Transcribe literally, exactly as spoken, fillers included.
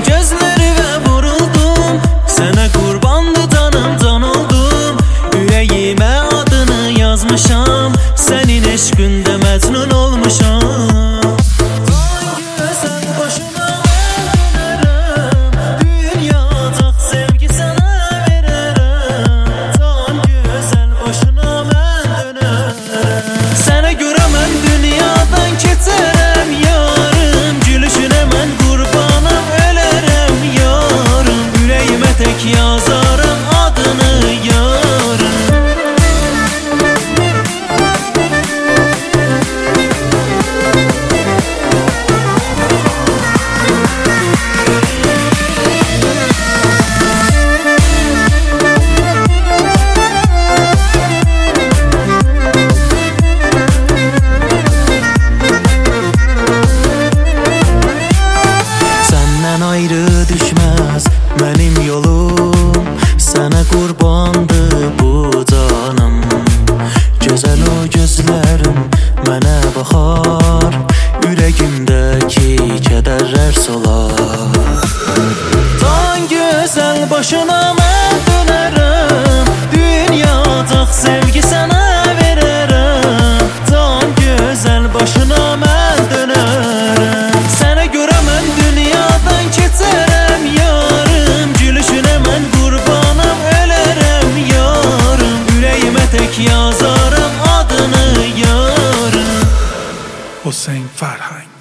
gözleri ve vuruldum. Sana kurbandı canım, can oldum. Yüreğime adını yazmışam, senin eşkünde mecnun olmuşam. Yazarım adını yarın. Senden ayrı düşmez benim yolum, sana kurbandı bu canım. Güzel o gözlerim mənə baxar, ürəyimdəki kədərlər solar. Tan gözəl başına mən dönərəm, dünyacaq sevgi sənə verərəm. Tan gözəl başına mən dönərəm, sənə görə mən dünyadan keçərəm yarım. Gülüşünə mən qurbanam, ölərəm yarım. Ürəyimə tək yazarım adını yarım. Hüseyin Farhang.